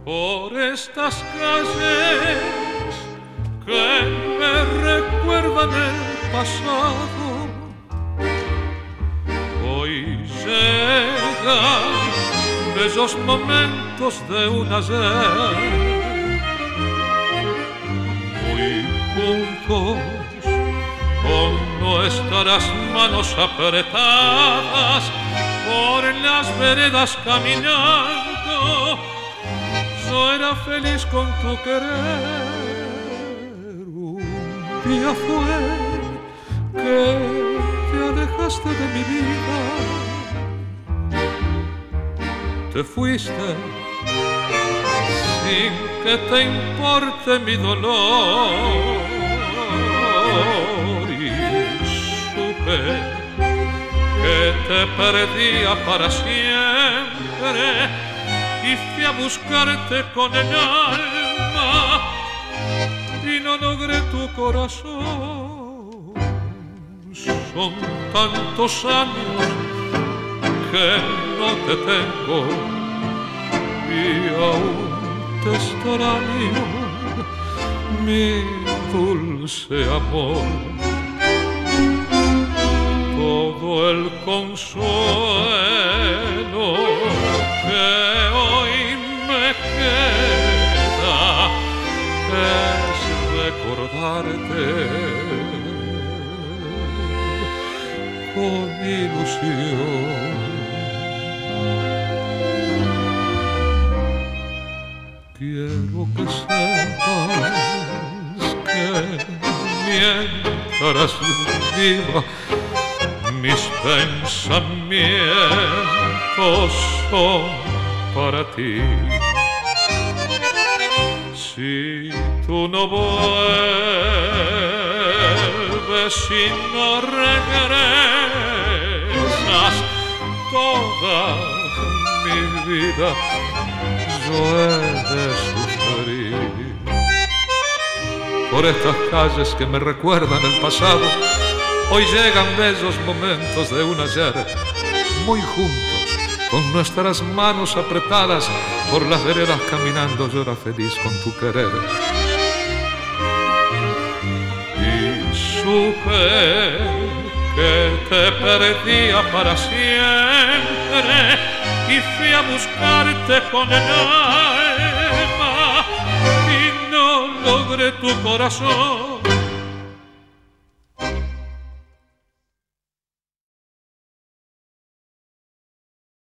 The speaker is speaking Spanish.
por estas calles que me recuerdan el pasado. Hoy llegan bellos momentos de un ayer, muy juntos con nuestras manos apretadas por las veredas caminando. Yo era feliz con tu querer. Un día fue que te alejaste de mi vida, te fuiste sin que te importe mi dolor, y supe que te perdía para siempre y fui a buscarte con el alma y no logré tu corazón. Son tantos años que no te tengo y aún te extraño, mi dulce amor. Todo el consuelo que hoy me queda es recordarte con ilusión. Quiero que sepas que mientras viva mis pensamientos son para ti. Si tú no vuelves, si no regresas, toda mi vida yo he de sufrir. Por estas calles que me recuerdan el pasado, hoy llegan bellos momentos de un ayer, muy juntos, con nuestras manos apretadas por las veredas caminando. Yo era feliz con tu querer. Y supe que te perdía para siempre y fui a buscarte con el alma y no logré tu corazón.